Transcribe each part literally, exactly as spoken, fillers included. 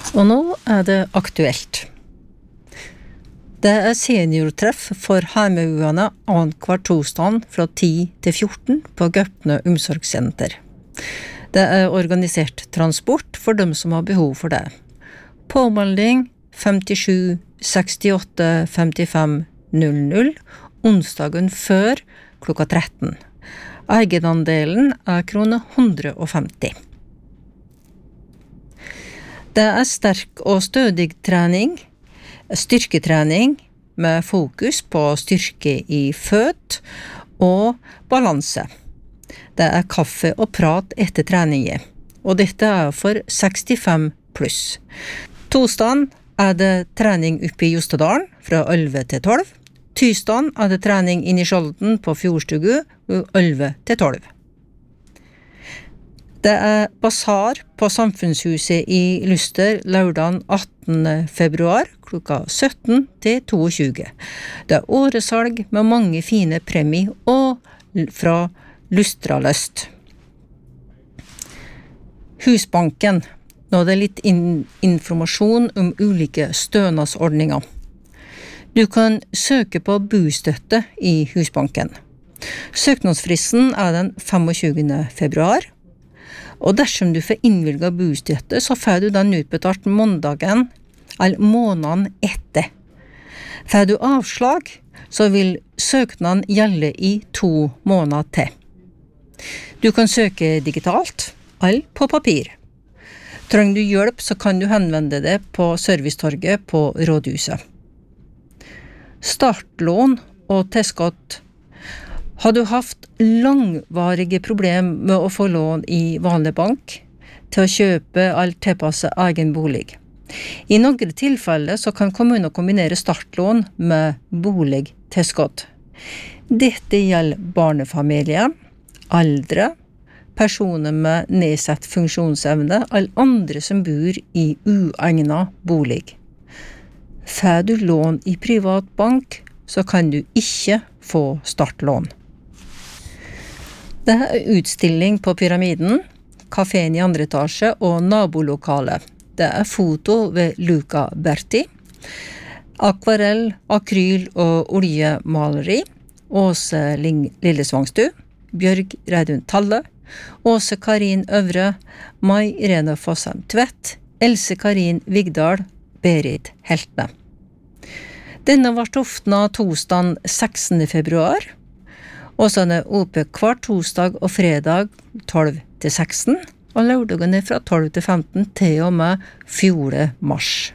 Og nå er det aktuelt. Det er seniortreff for hjemmeuene annenhver torsdag fra ti til fjorten på Gaupne omsorgssenter. Det er organisert transport for dem som har behov for det. Påmelding femtisju sekstiåtte femtifem null null onsdagen før klokka tretten. Egenandelen er krone hundre og femti. Det er sterk og stødig trening, styrketrening med fokus på styrke i føtt og balanse. Det er kaffe og prat etter treningen, og dette er for sekstifem pluss. Torsdagen er det trening oppe i Jostedalen fra elleve til tolv. Tirsdagen er det trening inn i Skjolden på Fjordstugu elleve til tolv. Det er basar på Samfunnshuset i Luster lørdagen attende februar klokka sytten til tjueto. Det er åresalg med mange fine premier og fra Lustraløst. Husbanken. Nå er det litt in- informasjon om ulike stønadsordninger. Du kan søke på bostøtte i Husbanken. Søknadsfristen er den tjuefemte februar. Og dersom du får innvilget bostøtte, så får du den utbetalt måndagen eller måneden etter. Får du avslag, så vil søknaden gjelde i to måneder til. Du kan søke digitalt eller på papir. Trenger du hjelp, så kan du henvende deg på servicetorget på Rådhuset. Startlån og tilskudd. Har du haft langvarige problem med å få lån i vanlig bank til å kjøpe eller tilpasse egen bolig? I noen tilfeller så kan kommunen kombinere startlån med boligtilskudd. Dette gjelder barnefamilier, eldre, personer med nedsatt funksjonsevne eller andre som bor i uegnet bolig. Får du lån i privat bank, så kan du ikke få startlån. Det er utstilling på Pyramiden, kaféen i andre etasje og nabolokalet. Det er foto ved Luca Berti, akvarell, akryl og oljemaleri, Åse Lillesvangstu, Bjørg Reidun Talle, Åse Karin Øvre, Mai Irene Fossheim Tvedt, Else Karin Vigdal, Berit Heltne. Denne var toftene torsdagen sekstende februar, og så er det oppe hver torsdag og fredag tolv til seksten, og lørdagene fra tolv til femten til og med fjerde mars.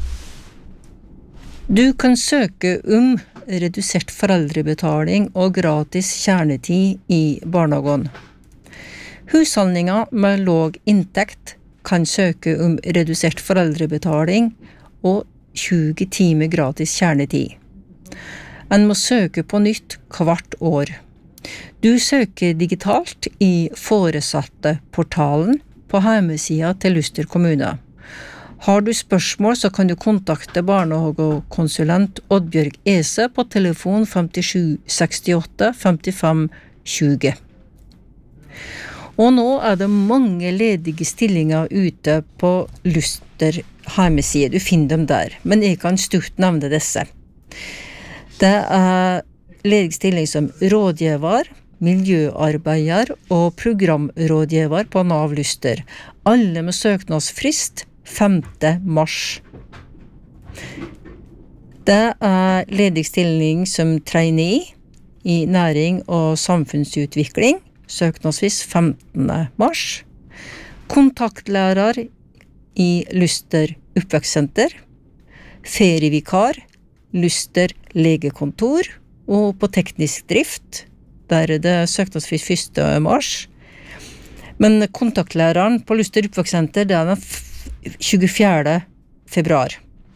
Du kan søke om redusert foreldrebetaling og gratis kjernetid i barnehagen. Husholdninger med låg inntekt kan søke om redusert foreldrebetaling og tjue timer gratis kjernetid. En må søke på nytt hvert år. Du søker digitalt i foresatte-portalen på hjemmesida til Luster kommune. Har du spørsmål, så kan du kontakte barnehagekonsulent Oddbjørg Ese på telefon femtisju sekstiåtte femtifem tjue. Og nå er det mange ledige stillinger ute på Luster hjemmeside. Du finner dem der, men jeg kan stort nevne disse. Det er ledig stilling som rådgiver, miljøarbeider og programrådgiver på Nav Luster. Alle med søknadsfrist femte mars. Det er ledig stilling som trainee i næring og samfunnsutvikling, søknadsfrist femtende mars. Kontaktlærer i Luster oppvekstsenter, ferievikar, Luster legekontor og på teknisk drift, der er det søknadsfrist første mars. Men kontaktlæreren på Luster oppvekstsenter, det er den tjuefjerde februar.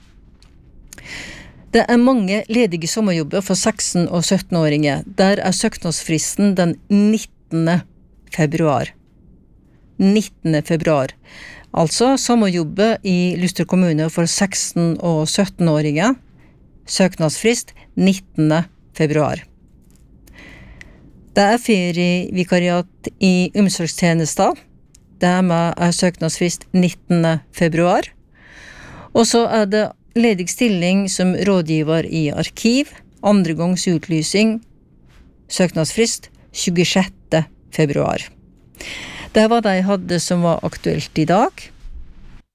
Det er mange ledige sommerjobber for seksten- og sytten-åringer. Der er søknadsfristen den nittende februar. nittende februar. Altså sommerjobber i Luster kommune for seksten- og sytten-åringer. Søknadsfrist nittende februar. Det er ferievikariat i omsorgstjenester. Det er med søknadsfrist nittende februar. Og så er det ledig stilling som rådgiver i arkiv, andre gangs utlysing, søknadsfrist tjuesjette februar. Det var det jeg hadde som var aktuelt i dag.